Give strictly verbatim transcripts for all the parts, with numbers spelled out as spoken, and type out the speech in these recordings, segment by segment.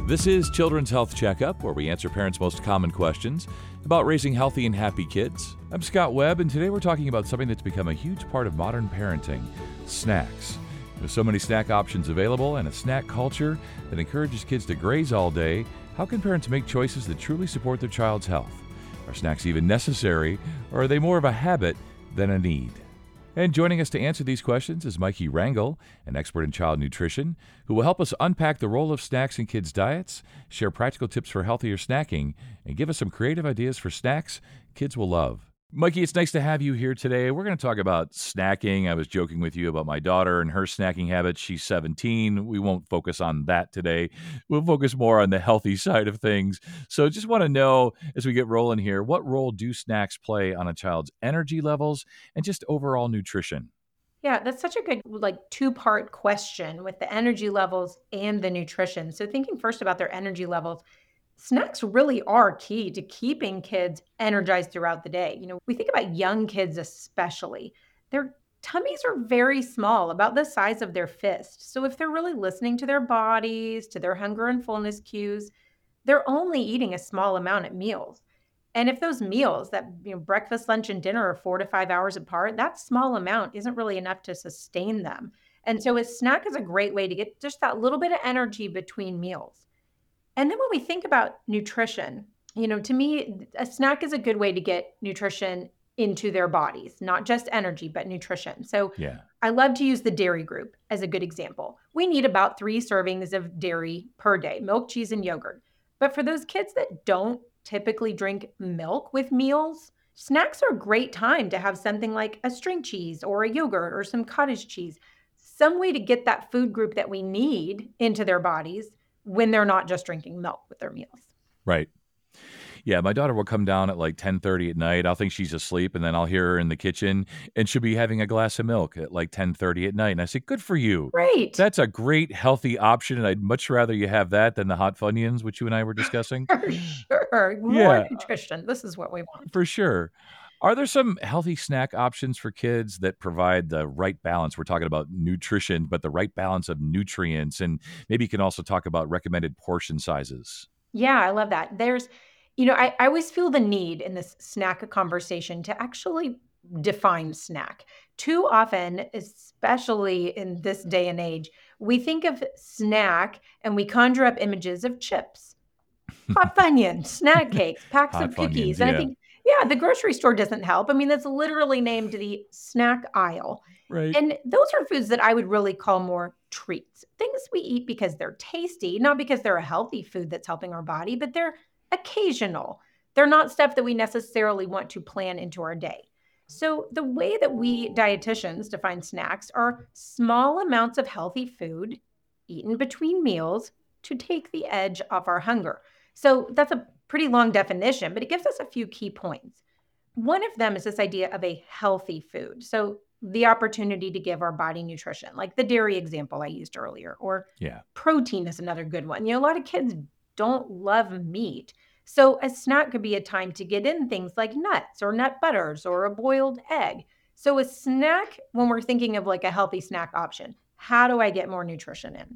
This is Children's Health Checkup, where we answer parents' most common questions about raising healthy and happy kids. I'm Scott Webb, and today we're talking about something that's become a huge part of modern parenting, snacks. With so many snack options available and a snack culture that encourages kids to graze all day, how can parents make choices that truly support their child's health? Are snacks even necessary, or are they more of a habit than a need? And joining us to answer these questions is Mikey Rangel, an expert in child nutrition, who will help us unpack the role of snacks in kids' diets, share practical tips for healthier snacking, and give us some creative ideas for snacks kids will love. Mikey, it's nice to have you here today. We're going to talk about snacking. I was joking with you about my daughter and her snacking habits. She's seventeen. We won't focus on that today. We'll focus more on the healthy side of things. So just want to know, as we get rolling here, what role do snacks play on a child's energy levels and just overall nutrition? Yeah, that's such a good like two-part question with the energy levels and the nutrition. So thinking first about their energy levels, snacks really are key to keeping kids energized throughout the day. You know, we think about young kids especially. Their tummies are very small, about the size of their fist. So if they're really listening to their bodies, to their hunger and fullness cues, they're only eating a small amount at meals. And if those meals, that you know, breakfast, lunch, and dinner are four to five hours apart, that small amount isn't really enough to sustain them. And so a snack is a great way to get just that little bit of energy between meals. And then when we think about nutrition, you know, to me, a snack is a good way to get nutrition into their bodies, not just energy, but nutrition. So Yeah. I love to use the dairy group as a good example. We need about three servings of dairy per day, milk, cheese, and yogurt. But for those kids that don't typically drink milk with meals, snacks are a great time to have something like a string cheese or a yogurt or some cottage cheese, some way to get that food group that we need into their bodies when they're not just drinking milk with their meals. Right. Yeah, my daughter will come down at like ten thirty at night. I'll think she's asleep, and then I'll hear her in the kitchen, and she'll be having a glass of milk at like ten thirty at night. And I say, good for you. Great. That's a great, healthy option, and I'd much rather you have that than the hot Funyuns, which you and I were discussing. For sure. More Yeah, nutrition. This is what we want. for sure. Are there some healthy snack options for kids that provide the right balance? We're talking about nutrition, but the right balance of nutrients, and maybe you can also talk about recommended portion sizes. Yeah, I love that. There's, you know, I, I always feel the need in this snack conversation to actually define snack. Too often, especially in this day and age, we think of snack and we conjure up images of chips, hot Funyuns, snack cakes, packs Hot of cookies. Funyuns, And I yeah. think, yeah, the grocery store doesn't help. I mean, that's literally named the snack aisle. Right. And those are foods that I would really call more treats. Things we eat because they're tasty, not because they're a healthy food that's helping our body, but they're occasional. They're not stuff that we necessarily want to plan into our day. So the way that we dietitians define snacks are small amounts of healthy food eaten between meals to take the edge off our hunger. So that's a pretty long definition, but it gives us a few key points. One of them is this idea of a healthy food. So the opportunity to give our body nutrition, like the dairy example I used earlier, or Yeah. protein is another good one. You know, a lot of kids don't love meat. So a snack could be a time to get in things like nuts or nut butters or a boiled egg. So a snack, when we're thinking of like a healthy snack option, how do I get more nutrition in?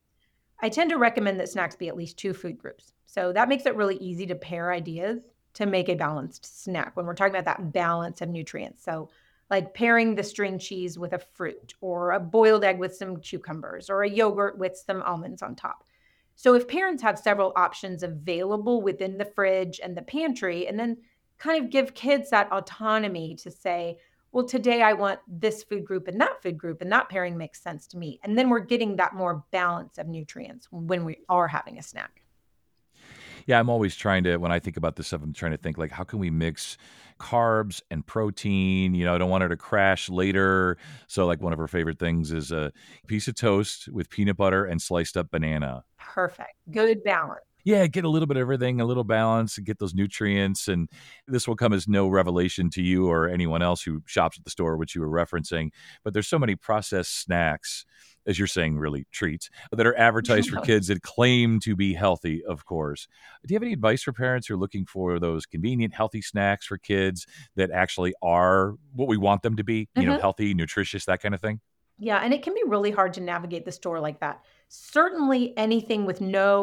I tend to recommend that snacks be at least two food groups. So that makes it really easy to pair ideas to make a balanced snack when we're talking about that balance of nutrients. So like pairing the string cheese with a fruit or a boiled egg with some cucumbers or a yogurt with some almonds on top. So if parents have several options available within the fridge and the pantry, and then kind of give kids that autonomy to say, well, today I want this food group and that food group, and that pairing makes sense to me. And then we're getting that more balance of nutrients when we are having a snack. Yeah, I'm always trying to, when I think about this stuff, I'm trying to think like, how can we mix carbs and protein? You know, I don't want her to crash later. So like one of her favorite things is a piece of toast with peanut butter and sliced up banana. Perfect. Good balance. Yeah, get a little bit of everything, a little balance, and get those nutrients. And this will come as no revelation to you or anyone else who shops at the store, which you were referencing. But there's so many processed snacks, as you're saying, really treats, that are advertised for kids that claim to be healthy, of course. Do you have any advice for parents who are looking for those convenient, healthy snacks for kids that actually are what we want them to be, you know, Mhm. healthy, nutritious, that kind of thing? Yeah, and it can be really hard to navigate the store like that. Certainly anything with no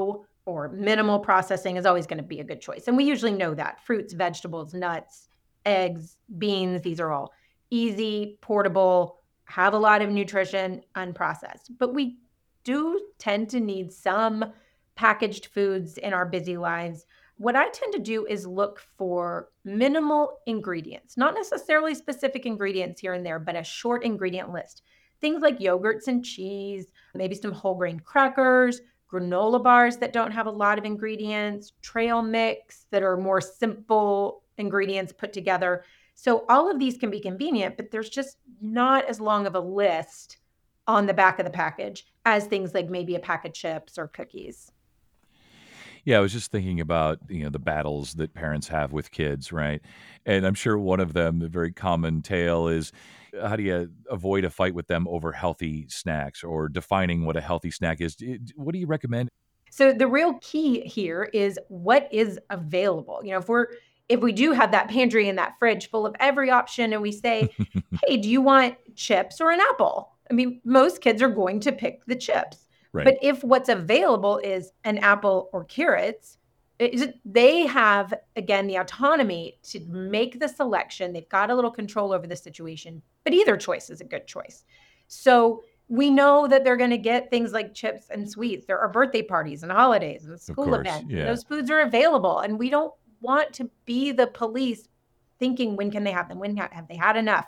or minimal processing is always going to be a good choice. And we usually know that. Fruits, vegetables, nuts, eggs, beans, these are all easy, portable, have a lot of nutrition, unprocessed. But we do tend to need some packaged foods in our busy lives. What I tend to do is look for minimal ingredients, not necessarily specific ingredients here and there, but a short ingredient list. Things like yogurts and cheese, maybe some whole grain crackers, granola bars that don't have a lot of ingredients, trail mix that are more simple ingredients put together. So all of these can be convenient, but there's just not as long of a list on the back of the package as things like maybe a pack of chips or cookies. Yeah, I was just thinking about, you know, the battles that parents have with kids, right? And I'm sure one of them, the very common tale is, uh, how do you avoid a fight with them over healthy snacks or defining what a healthy snack is? D- d- What do you recommend? So the real key here is what is available. You know, if we're if we do have that pantry and that fridge full of every option and we say, "Hey, do you want chips or an apple?" I mean, most kids are going to pick the chips. Right. But if what's available is an apple or carrots, it is- they have, again, the autonomy to make the selection. They've got a little control over the situation, but either choice is a good choice. So we know that they're going to get things like chips and sweets. There are birthday parties and holidays and Of school course. events, and Yeah. those foods are available. And we don't want to be the police thinking, when can they have them? When ha- have they had enough?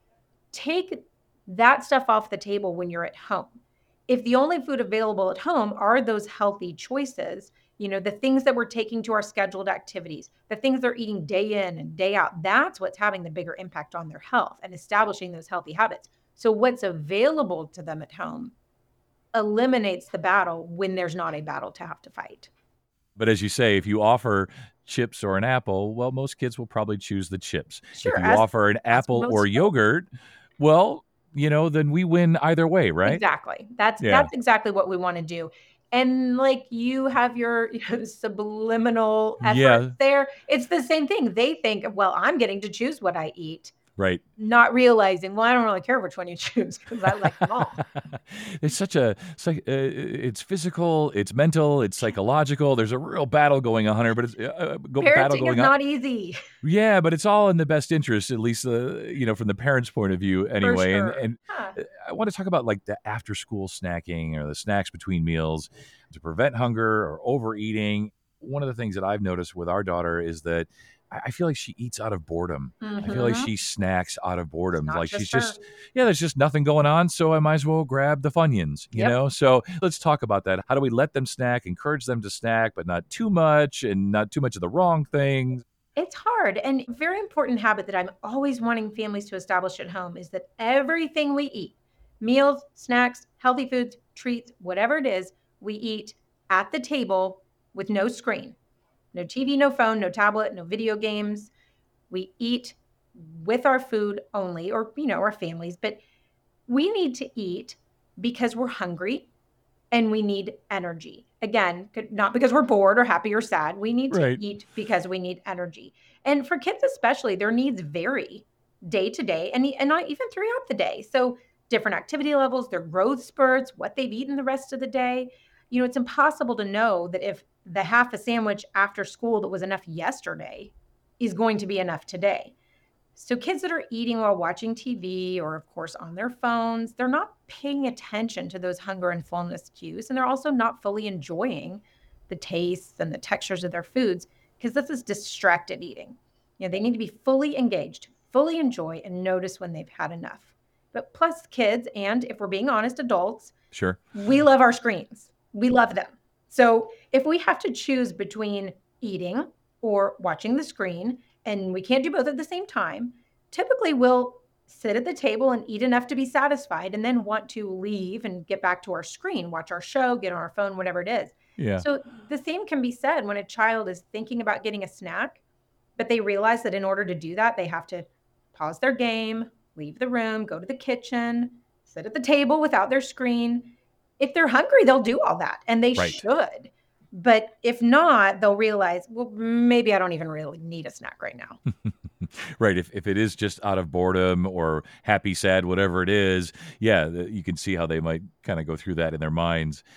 Take that stuff off the table when you're at home. If the only food available at home are those healthy choices, you know, the things that we're taking to our scheduled activities, the things they're eating day in and day out, that's what's having the bigger impact on their health and establishing those healthy habits. So what's available to them at home eliminates the battle when there's not a battle to have to fight. But as you say, if you offer chips or an apple, well, most kids will probably choose the chips. If Sure, you as offer an as apple or most will. yogurt, well, you know, then we win either way, right? Exactly. That's Yeah. that's exactly what we wanna do. And, like, you have your you know, subliminal efforts Yeah. there. It's the same thing. They think, "Well, I'm getting to choose what I eat," Right. not realizing, "Well, I don't really care which one you choose because I like them all." It's such a psych- uh, it's physical, it's mental, it's psychological. There's a real battle going on here, but it's uh, uh, go, battle Parenting is going on. not easy, Yeah, but it's all in the best interest, at least uh, you know, from the parents' point of view, for anyway. And sure. and Huh. uh, I want to talk about like the after-school snacking or the snacks between meals to prevent hunger or overeating. One of the things that I've noticed with our daughter is that I I feel like she eats out of boredom. I feel like Mhm. she snacks out of It's boredom. not Like she's just her. just, yeah, there's just nothing going on, so I might as well grab the Funyuns, you Yep. know? So let's talk about that. How do we let them snack, encourage them to snack, but not too much and not too much of the wrong things? It's hard, and a very important habit that I'm always wanting families to establish at home is that everything we eat, meals, snacks, healthy foods, treats, whatever it is, we eat at the table with no screen, no T V, no phone, no tablet, no video games. We eat with our food only, or, you know, our families, but we need to eat because we're hungry and we need energy. Again, could- not because we're bored or happy or sad. We need to Right. eat because we need energy. And for kids especially, their needs vary day to day and, e- and not even throughout the day. So different activity levels, their growth spurts, what they've eaten the rest of the day. You know, it's impossible to know that if the half a sandwich after school that was enough yesterday is going to be enough today. So kids that are eating while watching T V or of course on their phones, they're not paying attention to those hunger and fullness cues, and they're also not fully enjoying the tastes and the textures of their foods because this is distracted eating. You know, they need to be fully engaged, fully enjoy and notice when they've had enough. But plus kids, and if we're being honest, adults, Sure. we love our screens. We love them. So if we have to choose between eating or watching the screen, and we can't do both at the same time, typically we'll sit at the table and eat enough to be satisfied and then want to leave and get back to our screen, watch our show, get on our phone, whatever it is. Yeah. So the same can be said when a child is thinking about getting a snack, but they realize that in order to do that, they have to pause their game, leave the room, go to the kitchen, sit at the table without their screen. If they're hungry, they'll do all that, and they Right. should. But if not, they'll realize, well, maybe I don't even really need a snack right now. Right. If if it is just out of boredom or happy, sad, whatever it is, yeah, th- you can see how they might kind of go through that in their minds.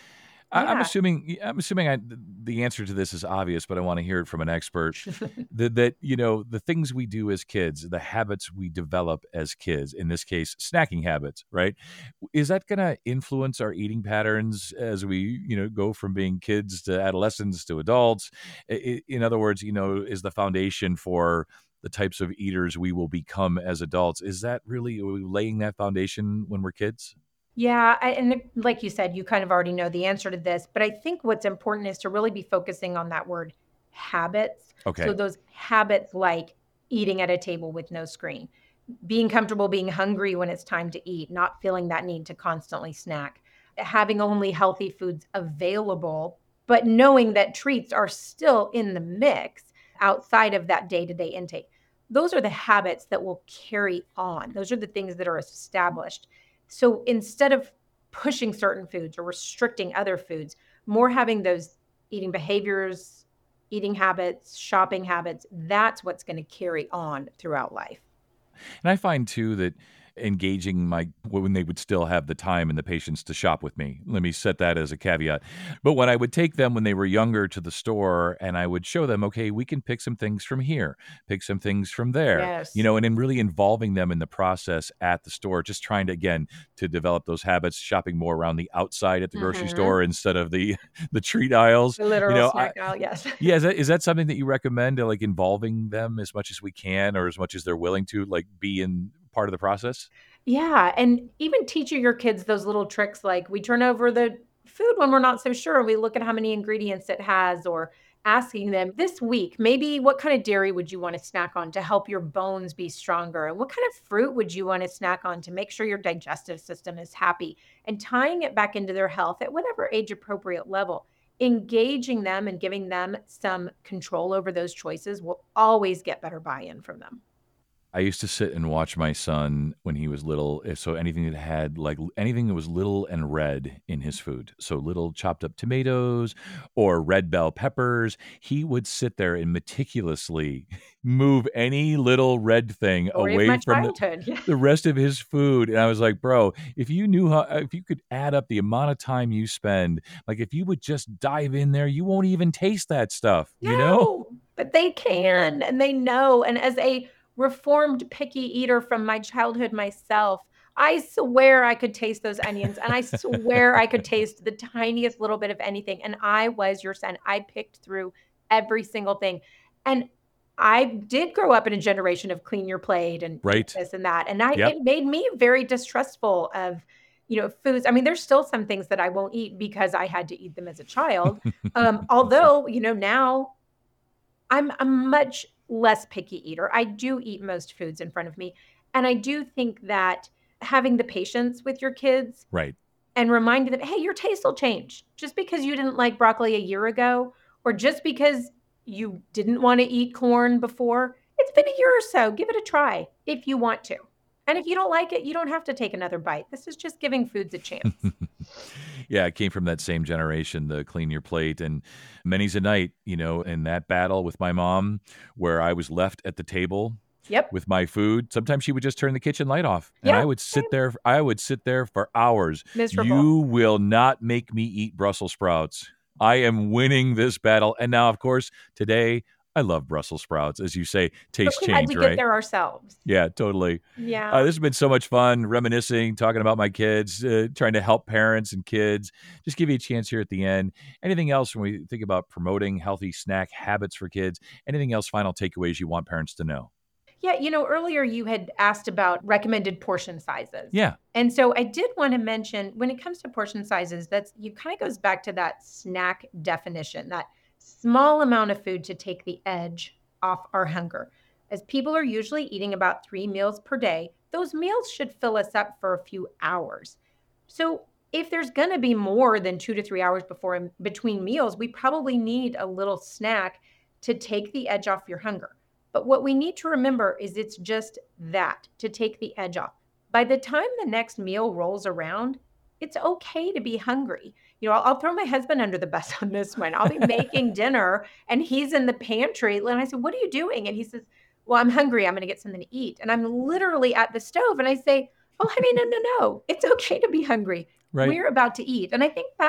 I, I'm Yeah. assuming I'm assuming I, the answer to this is obvious, but I want to hear it from an expert. that, that you know the things we do as kids, the habits we develop as kids, in this case, snacking habits, right? Is that going to influence our eating patterns as we you know go from being kids to adolescents to adults? I- i- In other words, you know, is the foundation for the types of eaters we will become as adults? Is that really are we laying that foundation when we're kids? Yeah, I, and it- like you said, you kind of already know the answer to this, but I think what's important is to really be focusing on that word habits. So Okay. those habits like eating at a table with no screen, being comfortable being hungry when it's time to eat, not feeling that need to constantly snack, having only healthy foods available, but knowing that treats are still in the mix outside of that day-to-day intake. Those are the habits that will carry on. Those are the things that are established. So instead of pushing certain foods or restricting other foods, more having those eating behaviors, eating habits, shopping habits, that's what's going to carry on throughout life. And I find too that engaging my when they would still have the time and the patience to shop with me. Let me set that as a caveat. But when I would take them when they were younger to the store and I would show them, okay, we can pick some things from here, pick some things from there, you Yes. know, and then really involving them in the process at the store, just trying to again to develop those habits, shopping more around the outside at the grocery Mhm. store instead of the the treat aisles. The You literal know, I, snack aisle, yes. yeah, is that is that something that you recommend, to, like, involving them as much as we can or as much as they're willing to, like, be in part of the process? Yeah, and even teaching your kids those little tricks, like we turn over the food when we're not so sure, we look at how many ingredients it has, or asking them this week, maybe what kind of dairy would you want to snack on to help your bones be stronger? And what kind of fruit would you want to snack on to make sure your digestive system is happy? And tying it back into their health at whatever age appropriate level. Engaging them and giving them some control over those choices will always get better buy-in from them. I used to sit and watch my son when he was little. eh, So anything that had like l- anything that was little and red in his food, so little chopped up tomatoes or red bell peppers, he would sit there and meticulously move any little red thing Story of away my from the childhood. Yeah. the rest of his food. And I was like, bro, if you knew how, if you could add up the amount of time you spend, like if you would just dive in there, you won't even taste that stuff, you know? No, but they can and they know. And as a reformed picky eater from my childhood myself, I swear I could taste those onions and I swear I could taste the tiniest little bit of anything. And I was your son. I picked through every single thing. And I did grow up in a generation of clean your plate and eat Right. this and that. And I Yep. it made me very distrustful of, you know, foods. I mean, there's still some things that I won't eat because I had to eat them as a child. Um, although, you know, now I'm a much less picky eater. I do eat most foods in front of me. And I do think that having the patience with your kids Right. and reminding them, hey, your taste will change. Just because you didn't like broccoli a year ago, or just because you didn't want to eat corn before, it's been a year or so. Give it a try if you want to. And if you don't like it, you don't have to take another bite. This is just giving foods a chance. Yeah, I came from that same generation, the clean your plate. And many's a night, you know, in that battle with my mom, where I was left at the table Yep. with my food. Sometimes she would just turn the kitchen light off and Yeah. I would sit there. I would sit there for hours. Miserable. You will not make me eat Brussels sprouts. I am winning this battle. And now, of course, today I love Brussels sprouts. As you say, So taste glad we change, get right? there ourselves. Yeah, totally. Uh, Yeah. this has been so much fun reminiscing, talking about my kids, uh, trying to help parents and kids. Just give you a chance here at the end. Anything else when we think about promoting healthy snack habits for kids? Anything else, final takeaways you want parents to know? Yeah, you know, earlier you had asked about recommended portion sizes. Yeah, And so I did want to mention when it comes to portion sizes, that's you kind of goes back to that snack definition, that small amount of food to take the edge off our hunger. As people are usually eating about three meals per day, those meals should fill us up for a few hours. So if there's going to be more than two to three hours before between meals, we probably need a little snack to take the edge off your hunger. But what we need to remember is it's just that to take the edge off. By the time the next meal rolls around, it's okay to be hungry. You know, I'll, I'll throw my husband under the bus on this one. I'll be making dinner and he's in the pantry. And I said, what are you doing? And he says, well, I'm hungry. I'm going to get something to eat. And I'm literally at the stove. And I say, oh, honey, no, no, no. It's okay to be hungry. right. We're about to eat. And I think that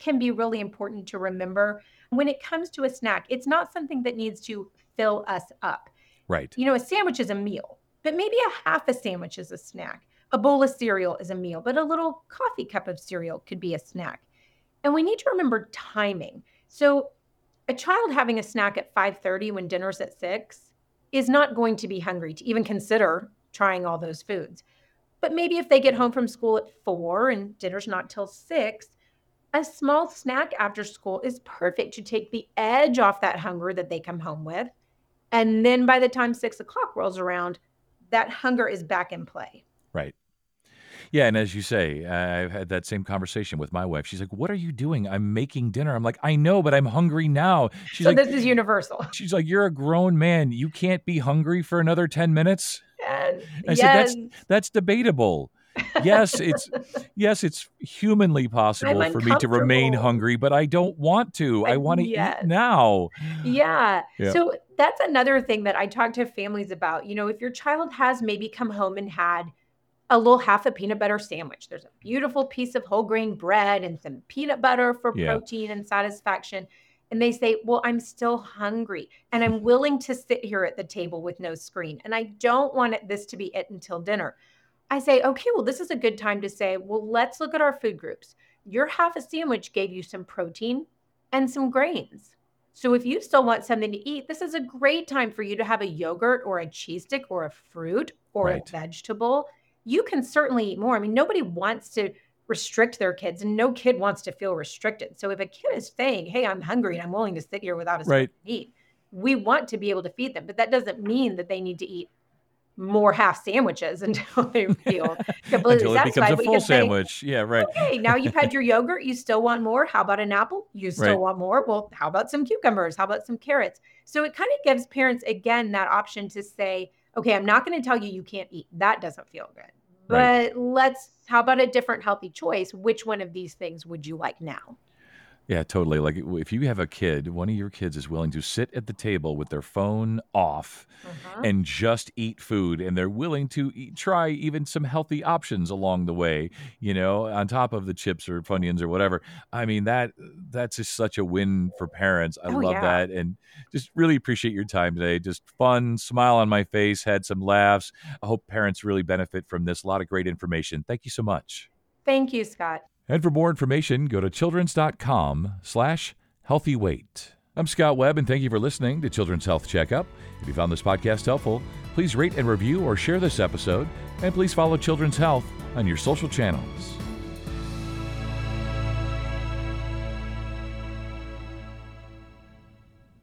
can be really important to remember. When it comes to a snack, it's not something that needs to fill us up. Right. You know, a sandwich is a meal, but maybe a half a sandwich is a snack. A bowl of cereal is a meal, but a little coffee cup of cereal could be a snack. And we need to remember timing. So a child having a snack at five thirty when dinner's at six is not going to be hungry to even consider trying all those foods. But maybe if they get home from school at four and dinner's not till six, a small snack after school is perfect to take the edge off that hunger that they come home with. And then by the time six o'clock rolls around, that hunger is back in play. Right. Yeah, and as you say, I've had that same conversation with my wife. She's like, "What are you doing?" "I'm making dinner." I'm like, "I know, but I'm hungry now." She's so like, this is universal. She's like, "You're a grown man. You can't be hungry for another ten minutes?" And, I yes. said, "That's that's debatable." Yes, it's yes, it's humanly possible for me to remain hungry, but I don't want to. I, I want to yes. eat now. Yeah. yeah. So that's another thing that I talk to families about. You know, if your child has maybe come home and had a little half a peanut butter sandwich, there's a beautiful piece of whole grain bread and some peanut butter for yeah. protein and satisfaction. And they say, well, I'm still hungry and I'm willing to sit here at the table with no screen. And I don't want it, this to be it until dinner. I say, okay, well, this is a good time to say, well, let's look at our food groups. Your half a sandwich gave you some protein and some grains. So if you still want something to eat, this is a great time for you to have a yogurt or a cheese stick or a fruit or right. a vegetable. You can certainly eat more. I mean, nobody wants to restrict their kids and no kid wants to feel restricted. So if a kid is saying, hey, I'm hungry and I'm willing to sit here without a right. to eat, we want to be able to feed them. But that doesn't mean that they need to eat more half sandwiches until they feel completely until it satisfied. becomes a full sandwich. Say, yeah, right. Okay, now you've had your yogurt. You still want more. How about an apple? You still right. want more. Well, how about some cucumbers? How about some carrots? So it kind of gives parents, again, that option to say, okay, I'm not going to tell you you can't eat. That doesn't feel good. But right. let's, how about a different healthy choice? Which one of these things would you like now? Yeah, totally. Like if you have a kid, one of your kids is willing to sit at the table with their phone off uh-huh. and just eat food, and they're willing to eat, try even some healthy options along the way, you know, on top of the chips or Funyuns or whatever. I mean, that that's just such a win for parents. I oh, love yeah. that. And just really appreciate your time today. Just fun, smile on my face, had some laughs. I hope parents really benefit from this. A lot of great information. Thank you so much. Thank you, Scott. And for more information, go to children's.com slash healthy weight. I'm Scott Webb, and thank you for listening to Children's Health Checkup. If you found this podcast helpful, please rate and review or share this episode, and please follow Children's Health on your social channels.